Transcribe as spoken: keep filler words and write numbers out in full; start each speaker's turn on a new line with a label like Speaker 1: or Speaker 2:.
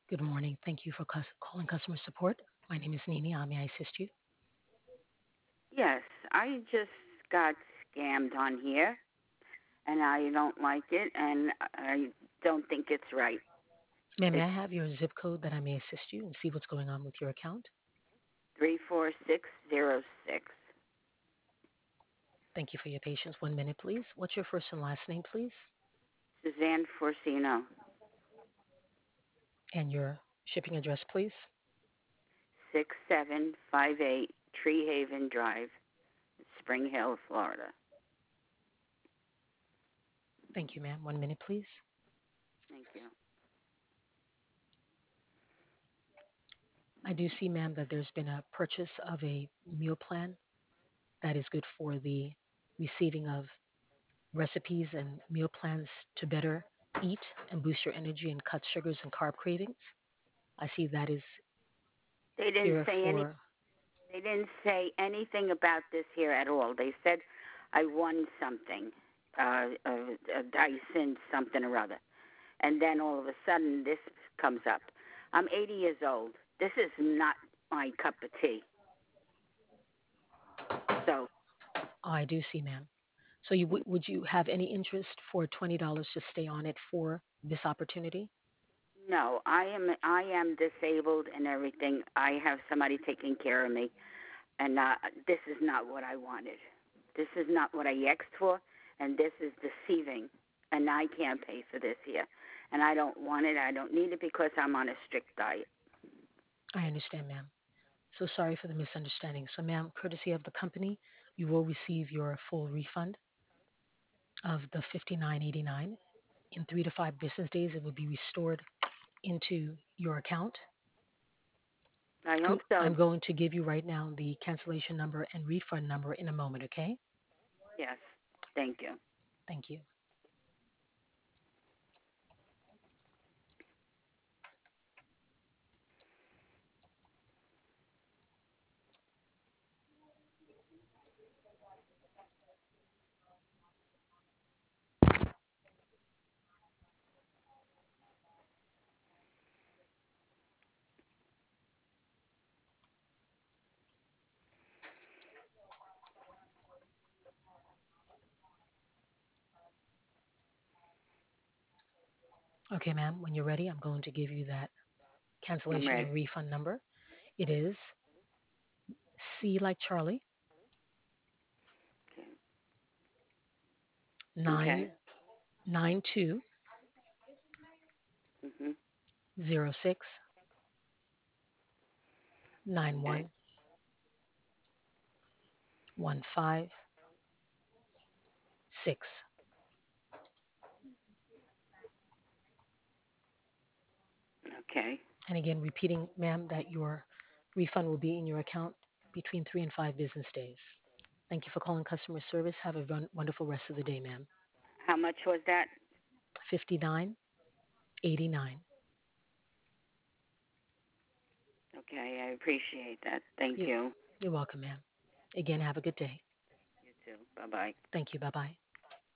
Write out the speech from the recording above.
Speaker 1: Good morning. Thank you for cus- calling customer support. My name is Nini. How may I assist you?
Speaker 2: Yes, I just got scammed on here, and I don't like it, and I don't think it's right.
Speaker 1: Ma'am, may
Speaker 2: It's
Speaker 1: I have your zip code that I may assist you and see what's going on with your account?
Speaker 2: three four six zero six.
Speaker 1: Thank you for your patience. One minute, please. What's your first and last name, please?
Speaker 2: Suzanne Forcino,
Speaker 1: And your shipping address, please?
Speaker 2: six seven five eight Tree Haven Drive, Spring Hill, Florida.
Speaker 1: Thank you, ma'am. One minute, please.
Speaker 2: Thank you.
Speaker 1: I do see, ma'am, that there's been a purchase of a meal plan that is good for the receiving of recipes and meal plans to better eat and boost your energy and cut sugars and carb cravings. I see that is
Speaker 2: They didn't
Speaker 1: here
Speaker 2: say any.
Speaker 1: for.
Speaker 2: They didn't say anything about this here at all. They said I won something, uh, a, a Dyson something or other. And then all of a sudden this comes up. I'm eighty years old. This is not my cup of tea. So
Speaker 1: Oh, I do see, ma'am. So you would would you have any interest for twenty dollars to stay on it for this opportunity?
Speaker 2: no, I am I am disabled and everything. I have somebody taking care of me, and uh, this is not what I wanted. This is not what I asked for, and this is deceiving. And I can't pay for this here, and I don't want it. I don't need it because I'm on a strict diet.
Speaker 1: I understand, ma'am. So sorry for the misunderstanding. So, ma'am, courtesy of the company, you will receive your full refund of the fifty-nine eighty-nine. In three to five business days, it will be restored into your account.
Speaker 2: I
Speaker 1: I'm,
Speaker 2: hope so.
Speaker 1: I'm going to give you right now the cancellation number and refund number in a moment, okay?
Speaker 2: Yes, thank you.
Speaker 1: Thank you. Okay, ma'am, when you're ready, I'm going to give you that
Speaker 2: I'm
Speaker 1: cancellation
Speaker 2: ready.
Speaker 1: and refund number. It is C like Charlie,
Speaker 2: Okay.
Speaker 1: nine nine two
Speaker 2: Mhm.
Speaker 1: zero six nine
Speaker 2: Okay.
Speaker 1: one one five six.
Speaker 2: Okay.
Speaker 1: And again, repeating, ma'am, that your refund will be in your account between three and five business days. Thank you for calling customer service. Have a run- wonderful rest of the day, ma'am.
Speaker 2: How much was that?
Speaker 1: fifty-nine eighty-nine.
Speaker 2: Okay, I appreciate that. Thank
Speaker 1: You,
Speaker 2: you.
Speaker 1: you're welcome, ma'am. Again, have a good day.
Speaker 2: You too. Bye bye.
Speaker 1: Thank you. Bye bye.